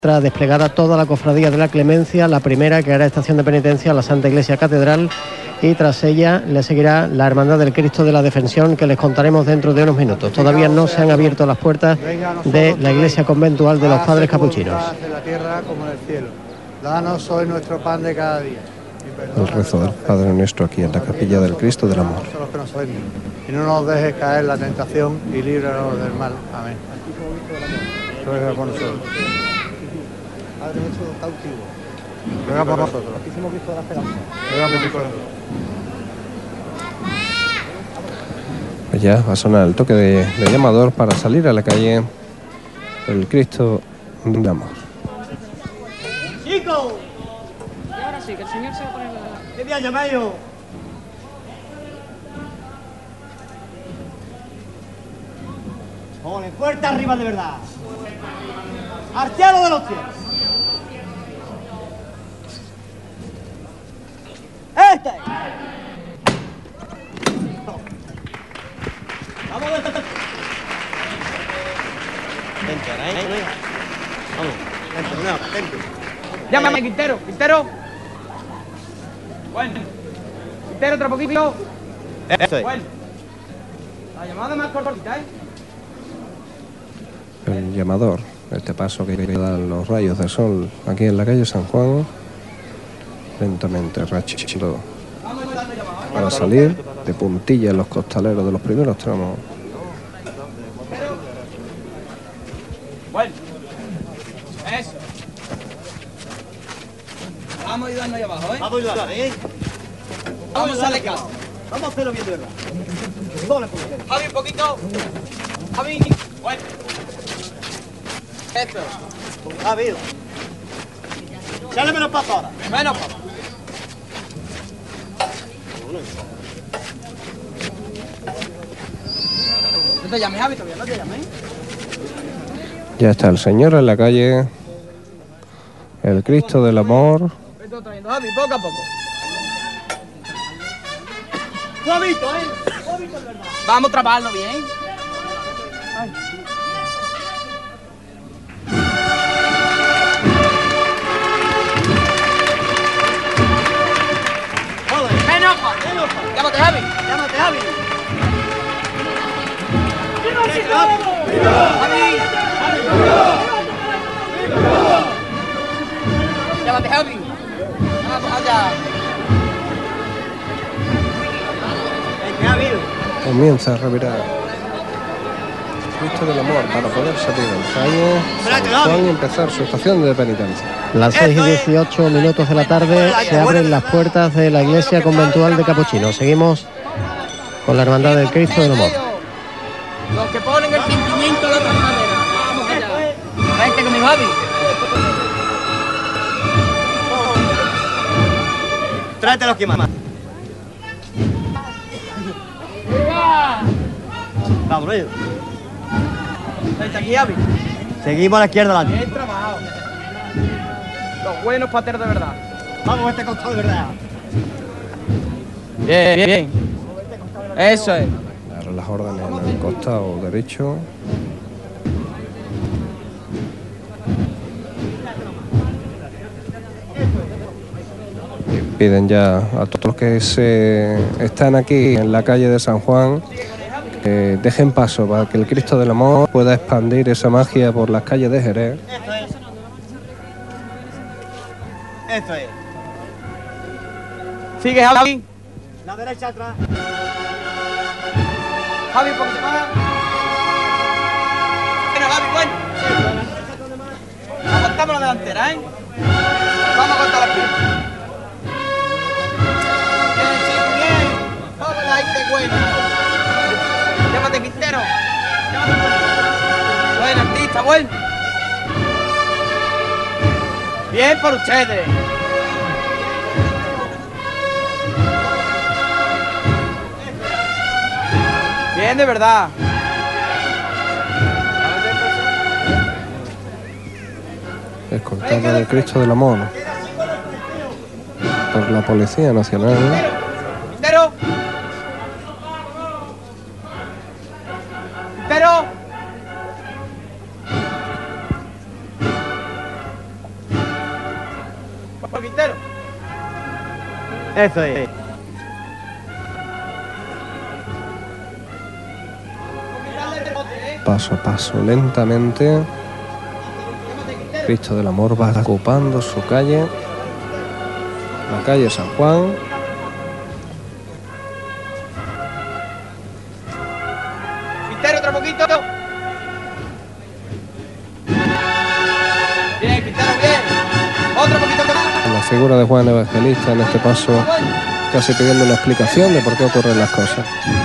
Desplegada toda la cofradía de la Clemencia, la primera que hará estación de penitencia a la Santa Iglesia Catedral, y tras ella le seguirá la Hermandad del Cristo de la Defensión, que les contaremos dentro de unos minutos. Todavía no se han abierto las puertas de la iglesia conventual de los Padres Capuchinos. En la tierra como en el cielo. Danos hoy nuestro pan de cada día. El rezo del Padre Nuestro aquí en la capilla del Cristo del Amor. Y no nos dejes caer en la tentación y líbranos del mal. Amén. Ruega por nosotros. Padre nuestro cautivo. Ruega por nosotros. Hicimos Cristo de la esperanza. Ruega por mi corazón. Pues ya va a sonar el toque de llamador para salir a la calle del Cristo del Amor. ¡Chicos! Y ahora sí, que el señor se va a poner la... ¡Qué bien llamáis! ¡Ole, fuerte arriba de verdad! ¡Al cielo de los cielos! ¡Este! ¡Vamos a ver! Llámame, Quintero, Quintero. Bueno. Quintero, otro poquito. Eso es. Bueno. La llamada más cortita, ¿eh? El llamador, este paso que dan los rayos de sol aquí en la calle San Juan, lentamente rachito para salir de puntilla en los costaleros de los primeros tramos. Bueno. Eso. Vamos a ayudarnos ahí abajo, ¿eh? Vamos a ayudar, ¿eh? Vamos a darle caso. Vamos a hacerlo bien de verdad. Doble por usted. Javi, un poquito. Javi. Bueno. Eso. Javi. Sale menos paso ahora. Menos paso. No te llames, Javi, todavía no te llames. Ya está el Señor en la calle, el Cristo del Amor. Esto trayendo, Javi, poco a poco. Suavito, ¿eh? Suavito, de verdad. Vamos a trabajarlo bien. Ay. Joder. Menos paso. Llámate, Javi. Llámate, Javi. Javi. Llámate, Javi. Vamos allá. ¿Qué ha habido? Comienza a revirar Cristo del Amor para poder salir al calle San Juan y empezar su estación de penitencia. Las 6:18 de la tarde se abren las puertas de la iglesia conventual de Capuchinos. Seguimos con la Hermandad del Cristo del Amor. Los que ponen el sentimiento de otra manera. Vamos allá. Vente conmigo, Javi. Tráete los que más. Vamos, Reyes. Vente aquí, Javi. Seguimos a la izquierda adelante. Bien trabajado. Los buenos pateros de verdad. Vamos a este costado de verdad. Bien, bien, bien. Eso es. Dar las órdenes en el costado derecho. Y piden ya a todos los que están aquí en la calle de San Juan que dejen paso para que el Cristo del Amor pueda expandir esa magia por las calles de Jerez. Eso es. Eso es. Sigue, Javi. La derecha atrás. Javi, un poquito más. Bueno, Javi, bueno. Aguantamos la delantera, ¿eh? Vamos a aguantar aquí. Bien, chico, bien. Vamos a la gente buena. Llámate, Quintero. Llámate, buen artista, bueno. Bien por ustedes. Bien, de verdad. Escoltado del Cristo del Amor por la Policía Nacional. Quintero. Quintero. Quintero. Eso es. Paso a paso, lentamente. Cristo del Amor va ocupando su calle, la calle San Juan. Quintero, otro poquito. Bien, Quintero, bien. Otro poquito más. La figura de Juan Evangelista en este paso, casi pidiendo una explicación de por qué ocurren las cosas.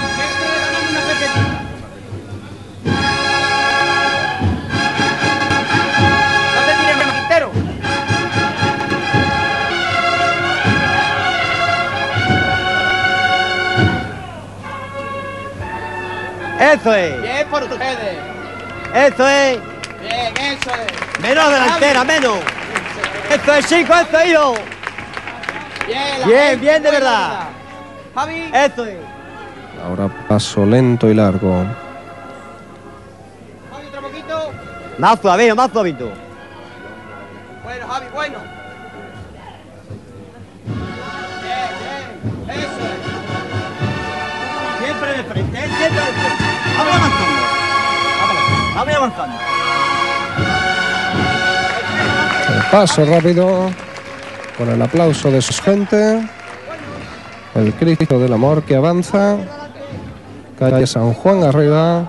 Eso es. Bien por ustedes. Eso es. Bien, eso es. Menos delantera, menos. Eso es, chicos, eso es, hijo. Bien, Bien, de verdad. Javi. Eso es. Ahora paso lento y largo. Javi, otro poquito. Más suave, más suavito. Bueno, Javi, bueno. Bien, eso es. Siempre de frente, siempre de frente. Vamos avanzando. Vamos avanzando. El paso rápido, con el aplauso de su gente. El Cristo del Amor que avanza. Calle San Juan arriba.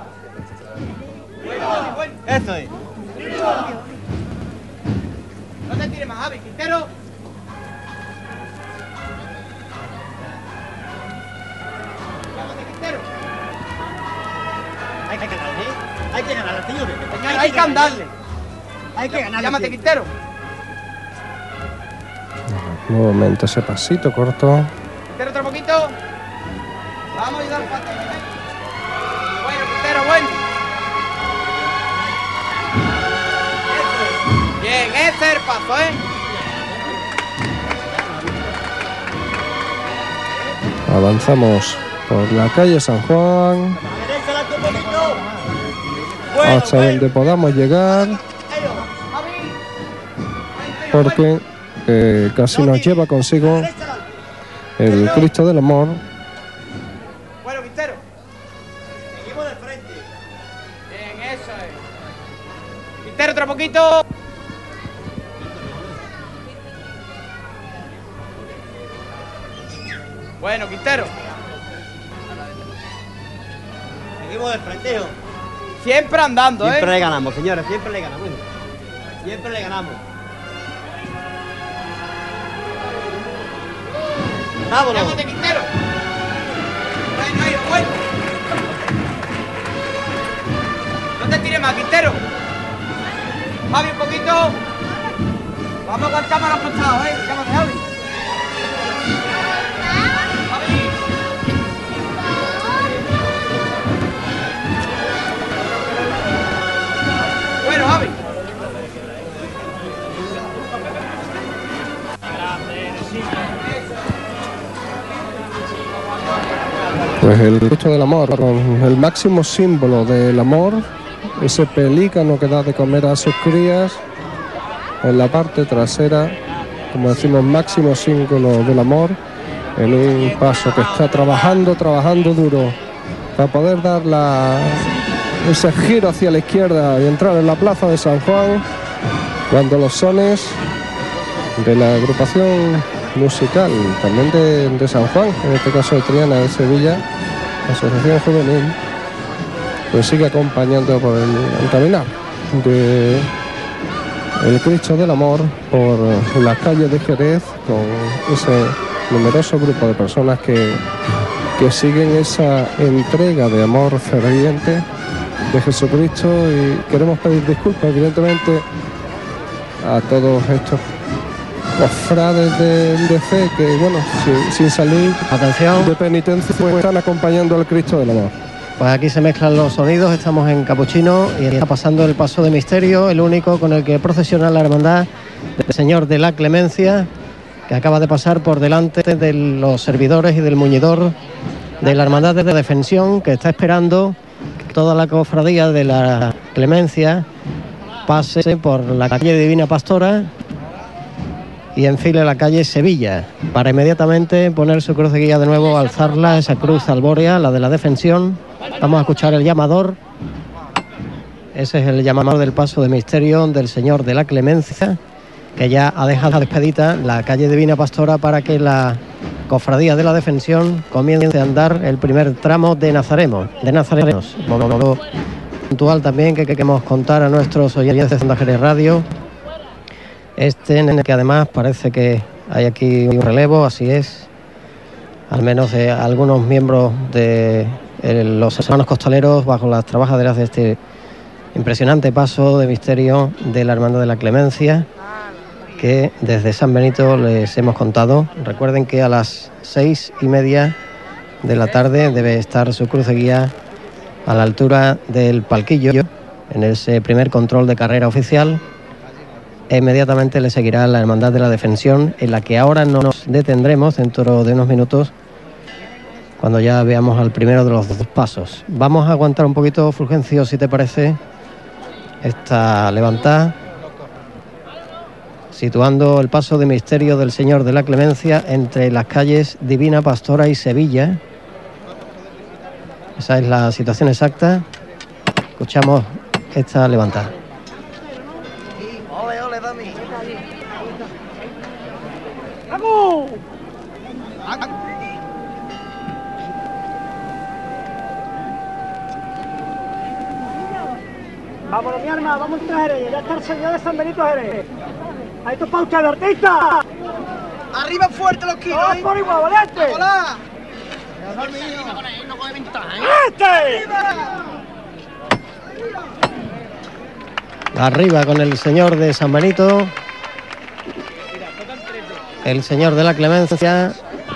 Eso es. No te tires más, Javi. Quintero. Quintero. Hay que ganarle, ¿eh? Hay que ganarle, señores. Hay que andarle. Hay que ganarle. Llámate, Quintero. Nuevamente ese pasito corto. Quintero, otro poquito. Vamos a ayudar al pato. Bueno, Quintero, bueno. Bien, ese es el paso, ¿eh? Avanzamos por la calle San Juan hasta donde podamos llegar, porque casi nos lleva consigo el Cristo del Amor. Bueno, Quintero. Seguimos de frente. Bien, eso es. Quintero, otro poquito. Bueno, Quintero. Seguimos de frente, hijo. Siempre andando, Siempre ¿eh? le ganamos, señores, siempre le ganamos. Siempre le ganamos. Vámonos. Llámate, Quintero. Bueno, hijo, bueno. No te tires más, Quintero. Javi, un poquito. Vamos a aguantar para los costados, ¿eh? Llámate, Javi. Javi. Bueno, Javi. Pues el Cristo del Amor, con el máximo símbolo del amor, ese pelícano que da de comer a sus crías, en la parte trasera, como decimos, máximo símbolo del amor, en un paso que está trabajando duro para poder dar ese giro hacia la izquierda y entrar en la plaza de San Juan, cuando los sones de la agrupación musical, también de San Juan, en este caso de Triana de Sevilla, Asociación Juvenil, pues sigue acompañando por el caminar de el Cristo del Amor por las calles de Jerez, con ese numeroso grupo de personas que siguen esa entrega de amor ferviente de Jesucristo, y queremos pedir disculpas evidentemente a todos estos cofrades de fe que, bueno, sin salir Atención. de penitencia, pues están acompañando al Cristo del Amor. Pues aquí se mezclan los sonidos, estamos en Capuchino y está pasando el paso de misterio, el único con el que procesiona la hermandad del Señor de la Clemencia, que acaba de pasar por delante de los servidores y del muñidor de la hermandad de Defensión, que está esperando que toda la cofradía de la Clemencia pase por la calle Divina Pastora y enfile la calle Sevilla, para inmediatamente poner su cruz de guía de nuevo, alzarla, esa cruz albórea, la de la defensión. Vamos a escuchar el llamador. Ese es el llamador del paso de misterio del Señor de la Clemencia, que ya ha dejado despedida la calle Divina Pastora para que la cofradía de la Defensión comience a andar el primer tramo de Nazarenos. Momento puntual también que queremos contar a nuestros oyentes de Onda Jerez Radio, en el que además parece que hay aquí un relevo, así es, al menos de algunos miembros de los hermanos costaleros bajo las trabajaderas de este impresionante paso de misterio de la Hermandad de la Clemencia, que desde San Benito les hemos contado. Recuerden que a las 6:30 de la tarde debe estar su cruz de guía a la altura del palquillo, en ese primer control de carrera oficial. E inmediatamente le seguirá la Hermandad de la Defensión, en la que ahora no nos detendremos dentro de unos minutos, cuando ya veamos al primero de los dos pasos. Vamos a aguantar un poquito, Fulgencio, si te parece, esta levantada, situando el paso de misterio del Señor de la Clemencia entre las calles Divina Pastora y Sevilla. Esa es la situación exacta. Escuchamos esta levantada. Ole, ole, Dami. ¡Vamos! Vámonos, mi arma, vamos a Jerez. Ya está el Señor de San Benito Jerez. Ahí está para usted, artista. Arriba fuerte los kilos. ¡Vamos por igual, valiente! ¡Hola! Arriba con el Señor de San Benito, el Señor de la Clemencia,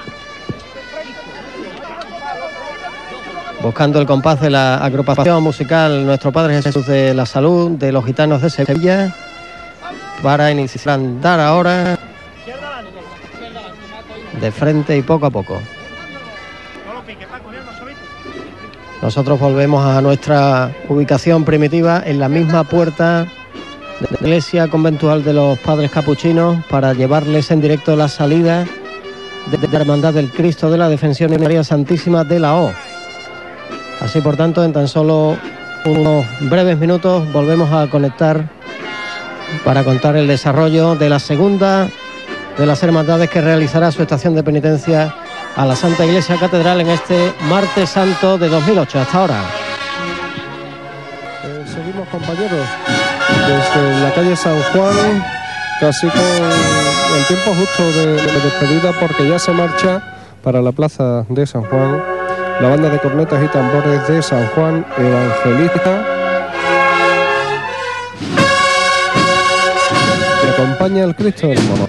buscando el compás de la agrupación musical Nuestro Padre Jesús de la Salud de los Gitanos de Sevilla, para iniciar a andar ahora de frente y poco a poco. Nosotros volvemos a nuestra ubicación primitiva en la misma puerta de la iglesia conventual de los Padres Capuchinos, para llevarles en directo la salida de la Hermandad del Cristo de la Defensión y María Santísima de la O. Así, por tanto, en tan solo unos breves minutos volvemos a conectar para contar el desarrollo de la segunda de las hermandades que realizará su estación de penitencia a la Santa Iglesia Catedral en este Martes Santo de 2008. Hasta ahora. Seguimos, compañeros, desde la calle San Juan, casi con el tiempo justo de despedida, porque ya se marcha para la plaza de San Juan la banda de cornetas y tambores de San Juan Evangelista, que acompaña al Cristo del Amor.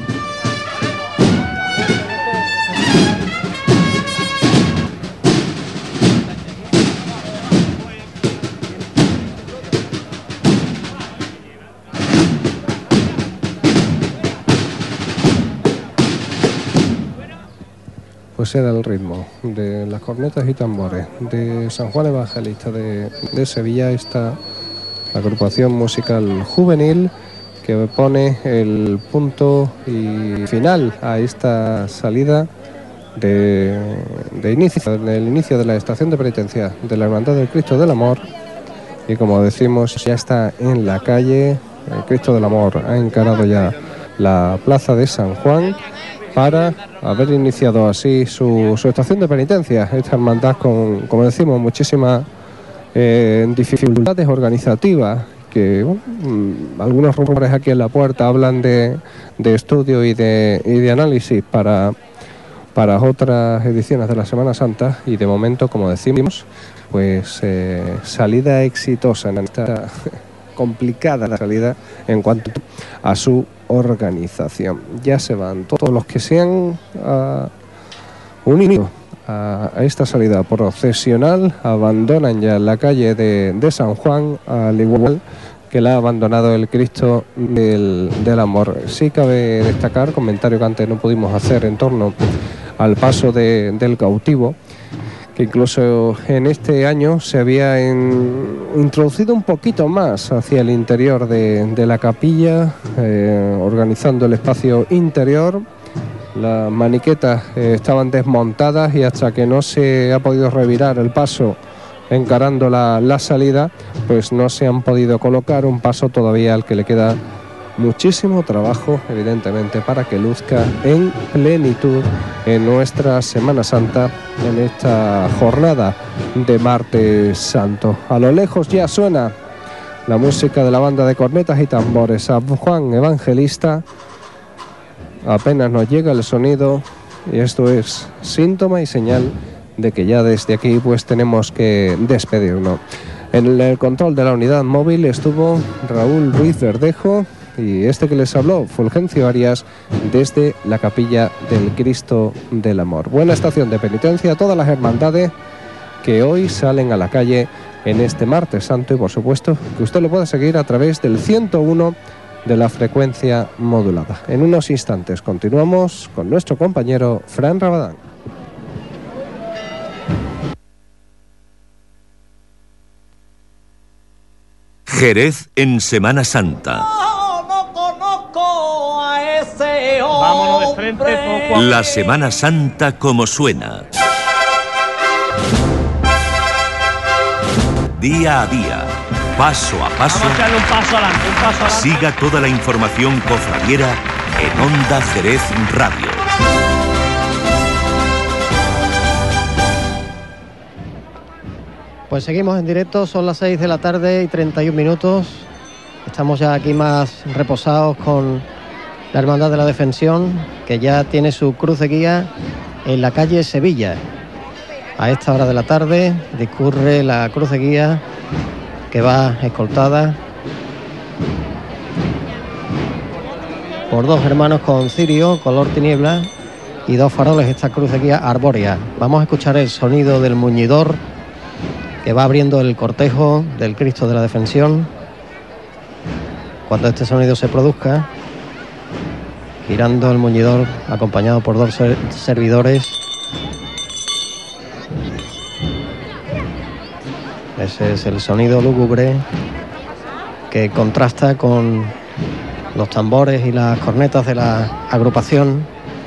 Pues era el ritmo de las cornetas y tambores de San Juan Evangelista de Sevilla, esta agrupación musical juvenil que pone el punto y final a esta salida del inicio de la estación de penitencia de la Hermandad del Cristo del Amor. Y como decimos, ya está en la calle. El Cristo del Amor ha encarado ya la plaza de San Juan para haber iniciado así su estación de penitencia. Esta hermandad con, como decimos, muchísimas dificultades organizativas, que algunos rumores aquí en la puerta hablan de estudio y de análisis para otras ediciones de la Semana Santa, y de momento, como decimos, pues salida exitosa en esta complicada salida en cuanto a su organización. Ya se van todos los que se han unido a esta salida procesional, abandonan ya la calle de San Juan, al igual que la ha abandonado el Cristo del Amor. Sí cabe destacar, comentario que antes no pudimos hacer en torno al paso del cautivo, que incluso en este año se había introducido un poquito más hacia el interior de la capilla, organizando el espacio interior. Las maniquetas estaban desmontadas y hasta que no se ha podido revirar el paso encarando la salida, pues no se han podido colocar, un paso todavía al que le queda muchísimo trabajo, evidentemente, para que luzca en plenitud en nuestra Semana Santa, en esta jornada de Martes Santo. A lo lejos ya suena la música de la banda de cornetas y tambores San Juan Evangelista. Apenas nos llega el sonido y esto es síntoma y señal de que ya desde aquí pues tenemos que despedirnos. En el control de la unidad móvil estuvo Raúl Ruiz Verdejo y este que les habló, Fulgencio Arias, desde la capilla del Cristo del Amor. Buena estación de penitencia a todas las hermandades que hoy salen a la calle en este Martes Santo, y por supuesto que usted lo puede seguir a través del 101 de la frecuencia modulada. En unos instantes continuamos con nuestro compañero Fran Rabadán. Jerez en Semana Santa. Vámonos de frente poco a... La Semana Santa como suena. Día a día, paso a paso. Vamos a echarle un paso adelante, un paso adelante. Siga toda la información cofradiera en Onda Jerez Radio. Pues seguimos en directo, son las 6 de la tarde y 31 minutos. Estamos ya aquí más reposados con la Hermandad de la Defensión, que ya tiene su cruz de guía en la calle Sevilla. A esta hora de la tarde discurre la cruz de guía, que va escoltada por dos hermanos con cirio, color tiniebla, y dos faroles, esta cruz de guía arbórea. Vamos a escuchar el sonido del muñidor que va abriendo el cortejo del Cristo de la Defensión. Cuando este sonido se produzca, girando el muñidor acompañado por dos servidores. Ese es el sonido lúgubre que contrasta con los tambores y las cornetas de la agrupación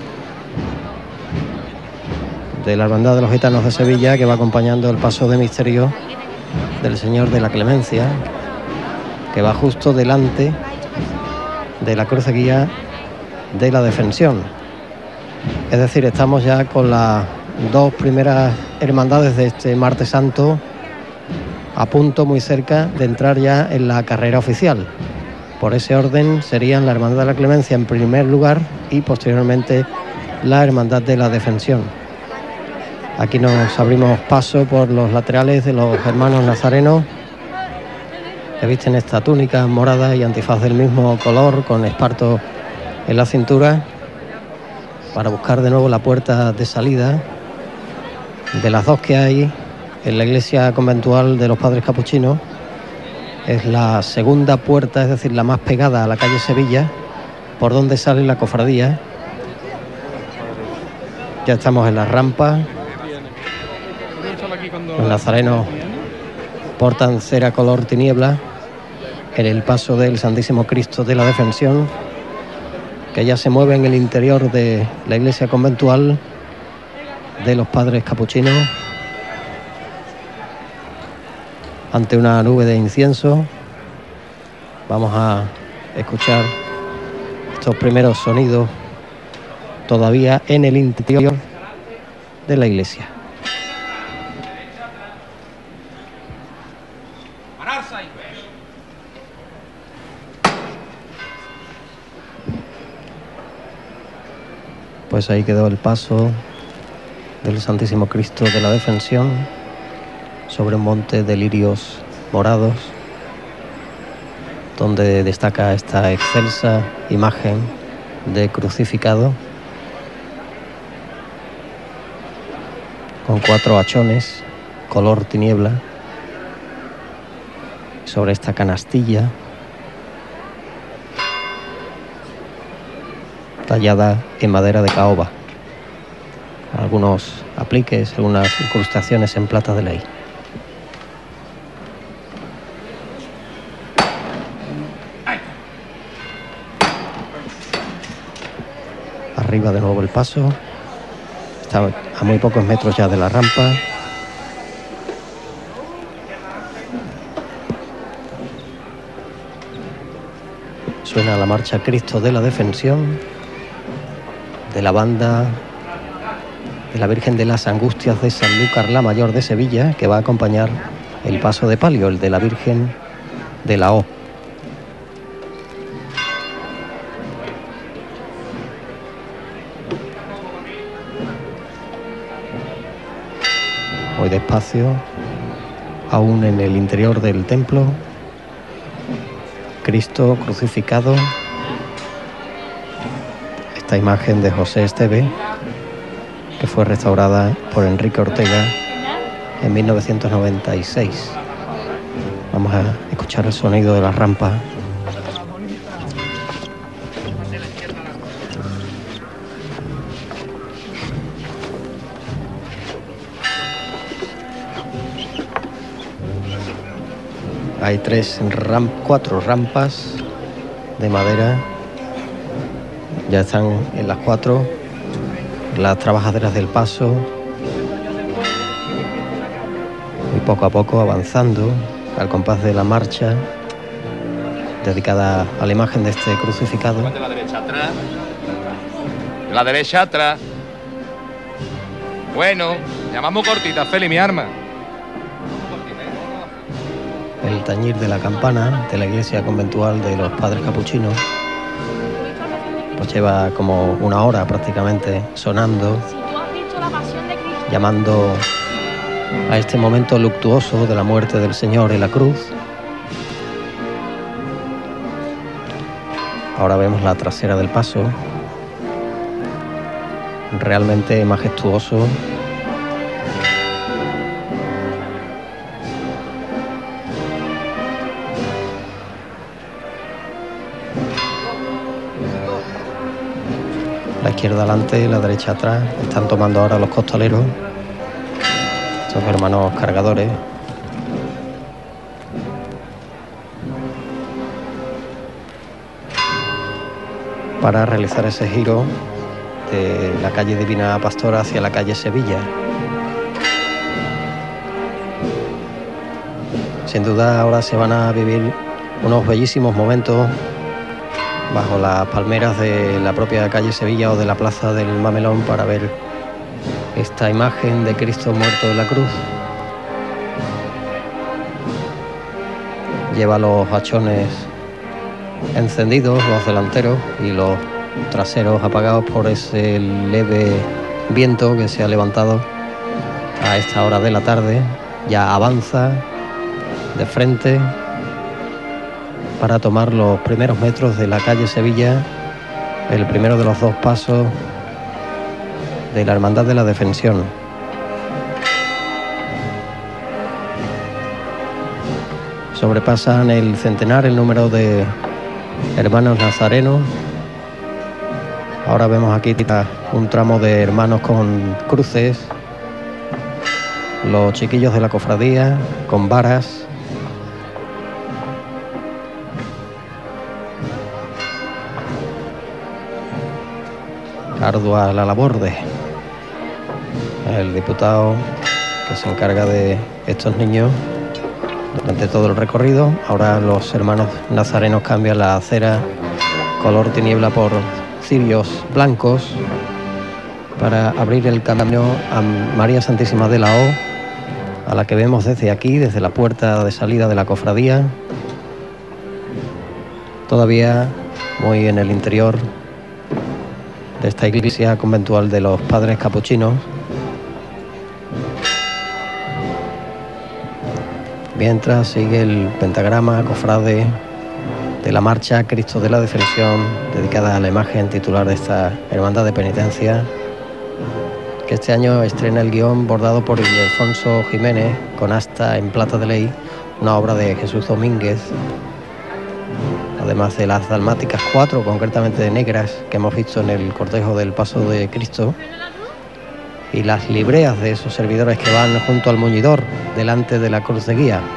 de la Hermandad de los Gitanos de Sevilla, que va acompañando el paso de misterio del Señor de la Clemencia, que va justo delante de la cruz de guía de la Defensión. Es decir, estamos ya con las dos primeras hermandades de este Martes Santo a punto, muy cerca de entrar ya en la carrera oficial. Por ese orden serían la Hermandad de la Clemencia en primer lugar y posteriormente la Hermandad de la Defensión. Aquí nos abrimos paso por los laterales de los hermanos nazarenos, que visten esta túnica morada y antifaz del mismo color, con esparto en la cintura, para buscar de nuevo la puerta de salida de las dos que hay en la iglesia conventual de los Padres Capuchinos. Es la segunda puerta, es decir, la más pegada a la calle Sevilla, por donde sale la cofradía. Ya estamos en la rampa. Los nazarenos portan cera color tiniebla en el paso del Santísimo Cristo de la Defensión, que ya se mueve en el interior de la iglesia conventual de los Padres Capuchinos, ante una nube de incienso. Vamos a escuchar estos primeros sonidos todavía en el interior de la iglesia. Pues ahí quedó el paso del Santísimo Cristo de la Defensión sobre un monte de lirios morados, donde destaca esta excelsa imagen de crucificado con 4 hachones color tiniebla sobre esta canastilla tallada en madera de caoba, algunos apliques, algunas incrustaciones en plata de ley. Arriba de nuevo el paso. Está a muy pocos metros ya de la rampa. Suena la marcha Cristo de la Defensión, de la banda de la Virgen de las Angustias de Sanlúcar la Mayor de Sevilla, que va a acompañar el paso de palio, el de la Virgen de la O. Muy despacio, aún en el interior del templo, Cristo crucificado. Esta imagen de José Esteve, que fue restaurada por Enrique Ortega en 1996. Vamos a escuchar el sonido de la rampa. Hay cuatro rampas de madera. Ya están en las 4 las trabajadoras del paso, y poco a poco avanzando al compás de la marcha dedicada a la imagen de este crucificado. De la derecha atrás. De la derecha atrás. Bueno, llamamos cortita, Feli, mi arma. El tañir de la campana de la iglesia conventual de los padres capuchinos pues lleva como una hora prácticamente sonando, llamando a este momento luctuoso de la muerte del Señor en la cruz. Ahora vemos la trasera del paso, realmente majestuoso. La izquierda adelante, la derecha atrás. Están tomando ahora los costaleros, estos hermanos cargadores. Para realizar ese giro de la calle Divina Pastora hacia la calle Sevilla. Sin duda ahora se van a vivir unos bellísimos momentos bajo las palmeras de la propia calle Sevilla o de la plaza del Mamelón para ver esta imagen de Cristo muerto en la cruz. Lleva los hachones encendidos, los delanteros, y los traseros apagados por ese leve viento que se ha levantado a esta hora de la tarde. Ya avanza de frente para tomar los primeros metros de la calle Sevilla, el primero de los 2 pasos de la Hermandad de la Defensión. Sobrepasan el centenar el número de hermanos nazarenos. Ahora vemos aquí un tramo de hermanos con cruces, los chiquillos de la cofradía con varas. Ardua la labor de el diputado que se encarga de estos niños durante todo el recorrido. Ahora los hermanos nazarenos cambian la acera color tiniebla por cirios blancos para abrir el camino a María Santísima de la O, a la que vemos desde aquí, desde la puerta de salida de la cofradía, todavía muy en el interior de esta iglesia conventual de los padres capuchinos. Mientras sigue el pentagrama cofrade de la marcha Cristo de la Defensión, dedicada a la imagen titular de esta hermandad de penitencia, que este año estrena el guión bordado por Ildefonso Jiménez con asta en plata de ley, una obra de Jesús Domínguez, además de las dalmáticas 4, concretamente de negras, que hemos visto en el cortejo del Paso de Cristo, y las libreas de esos servidores que van junto al muñidor delante de la cruz de guía.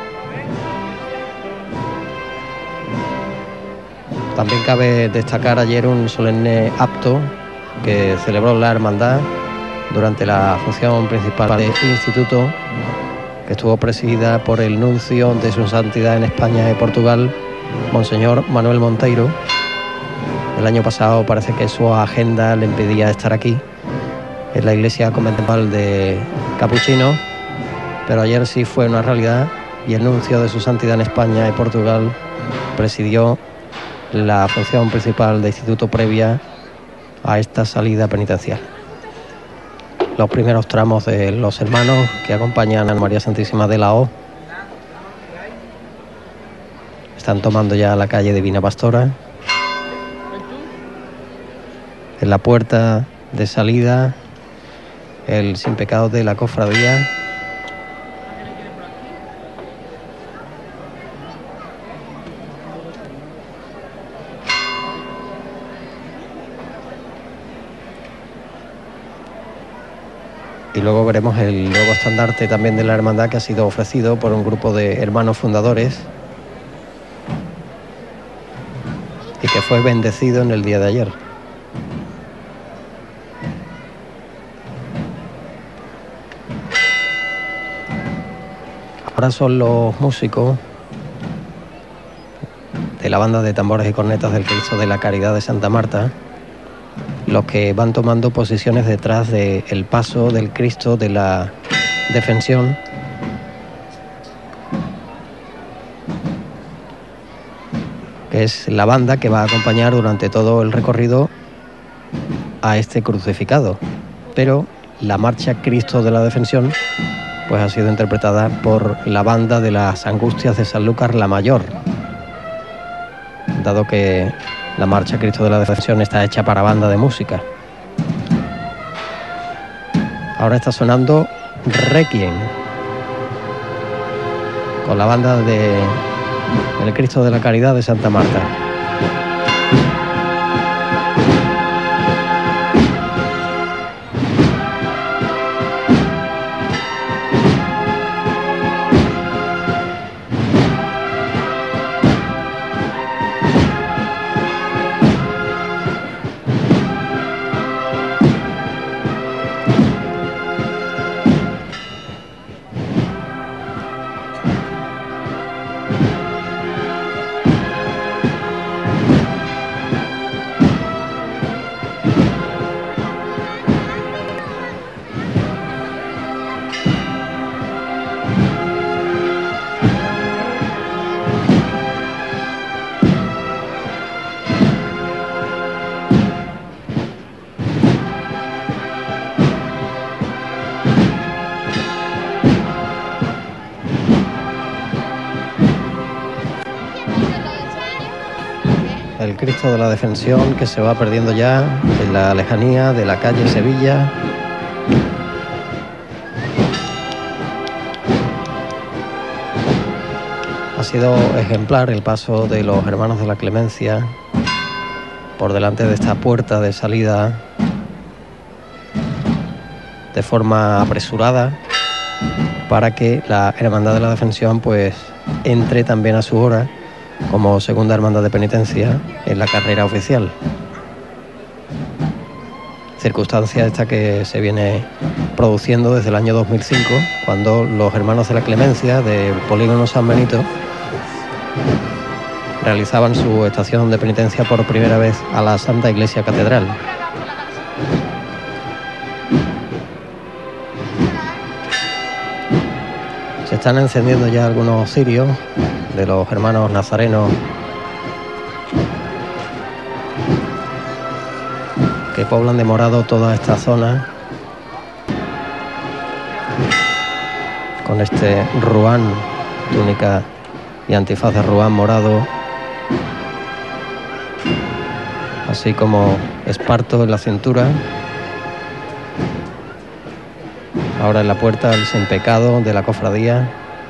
También cabe destacar ayer un solemne acto que celebró la hermandad durante la función principal del instituto, que estuvo presidida por el nuncio de su santidad en España y Portugal, Monseñor Manuel Monteiro. El año pasado parece que su agenda le impedía estar aquí, en la iglesia conventual de Capuchino, pero ayer sí fue una realidad y el nuncio de su santidad en España y Portugal presidió la función principal del instituto previa a esta salida penitencial. Los primeros tramos de los hermanos que acompañan a María Santísima de la O están tomando ya la calle Divina Pastora. En la puerta de salida, el Sin Pecado de la Cofradía. Y luego veremos el nuevo estandarte también de la hermandad, que ha sido ofrecido por un grupo de hermanos fundadores y que fue bendecido en el día de ayer. Ahora son los músicos de la banda de tambores y cornetas del Cristo de la Caridad de Santa Marta los que van tomando posiciones detrás del paso del Cristo de la Defensión, que es la banda que va a acompañar durante todo el recorrido a este crucificado. Pero la marcha Cristo de la Defensión pues ha sido interpretada por la banda de las Angustias de Sanlúcar la Mayor, dado que la marcha Cristo de la Defensión está hecha para banda de música. Ahora está sonando Requiem con la banda del Cristo de la Caridad de Santa Marta. El Cristo de la Defensión, que se va perdiendo ya en la lejanía de la calle Sevilla. Ha sido ejemplar el paso de los hermanos de la Clemencia por delante de esta puerta de salida de forma apresurada, para que la Hermandad de la Defensión pues entre también a su hora como segunda hermandad de penitencia en la carrera oficial. Circunstancia esta que se viene produciendo desde el año 2005, cuando los hermanos de la Clemencia del Polígono San Benito realizaban su estación de penitencia por primera vez a la Santa Iglesia Catedral. Se están encendiendo ya algunos cirios de los hermanos nazarenos que poblan de morado toda esta zona, con este ruán, túnica y antifaz de ruán morado, así como esparto en la cintura. Ahora en la puerta el Sin Pecado de la cofradía,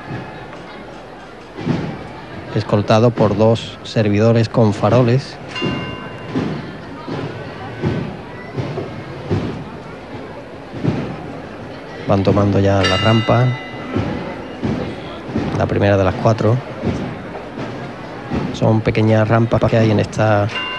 escoltado por dos servidores con faroles. Van tomando ya la rampa. La primera de las 4. Son pequeñas rampas que hay en esta